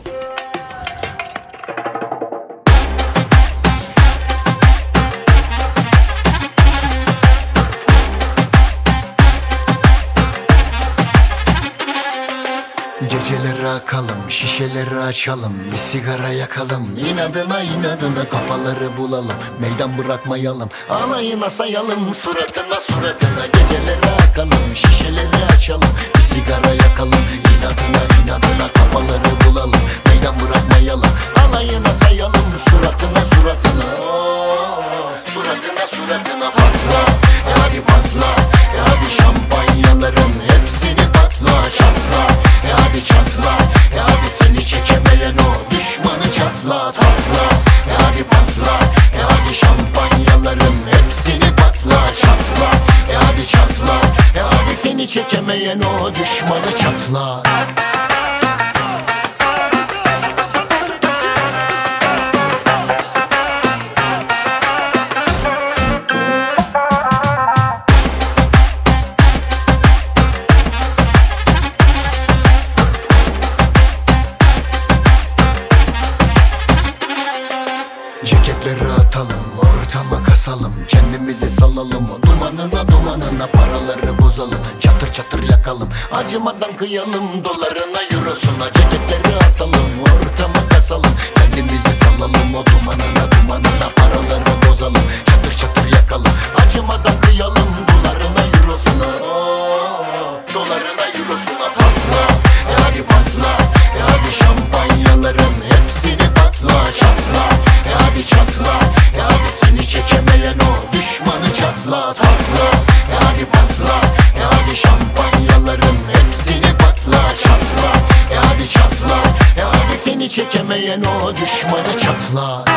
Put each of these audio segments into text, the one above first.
Geceleri akalım, şişeleri açalım, bir sigara yakalım. İnadına inadına kafaları bulalım, meydan bırakmayalım, alayına sayalım. Suratına suratına geceleri akalım, şişeleri açalım, bir sigara yakalım. İnadına inadına kafaları bulalım, meydan bırakmayalım, alayına sayalım. Suratına suratına, suratına suratına patlat, hadi patlat, hadi şampanyaların hepsini patlat, çatlat. Hadi çatlat, hadi seni çekemeyen o düşmanı çatlat, patlat, hadi patlat, hadi şampanyaların hepsini patlat, çatlat, hadi çatlat, hadi seni çekemeyen o düşmanı çatlat. Ceketleri atalım, ortama kasalım, kendimizi salalım, o dumanına dumanına paraları bozalım, çatır çatır yakalım, acımadan kıyalım, dolarına eurosuna. Ceketleri atalım, ortama kasalım, kendimizi salalım, o dumanına dumanına paraları bozalım, çatır çatır yakalım, acımadan kıyalım, dolarına eurosuna. Dolarına eurosuna patlat, hadi patlat, hadi şampanyaların hepsini patlat, çatlat. Hadi çatlat, hadi seni çekemeyen o düşmanı çatlat, patlat, hadi patlat, hadi şampanyaların hepsini patlat, çatlat, hadi çatlat, hadi seni çekemeyen o düşmanı çatlat.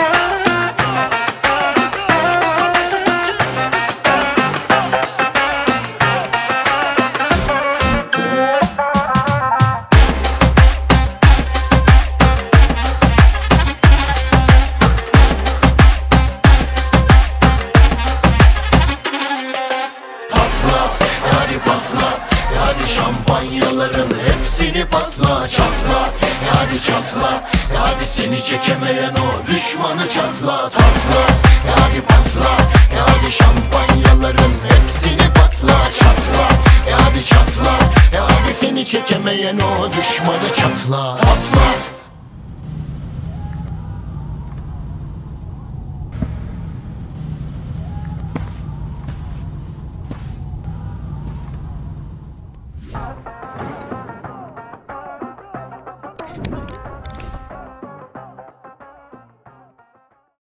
Hadi patlat, hadi şampanyaların hepsini patlat, çatlat, hadi çatlat, hadi seni çekemeyen o düşmanı çatlat, patlat, hadi patlat, hadi şampanyaların hepsini patlat, çatlat, hadi çatlat, hadi seni çekemeyen o düşmanı çatlat, patlat.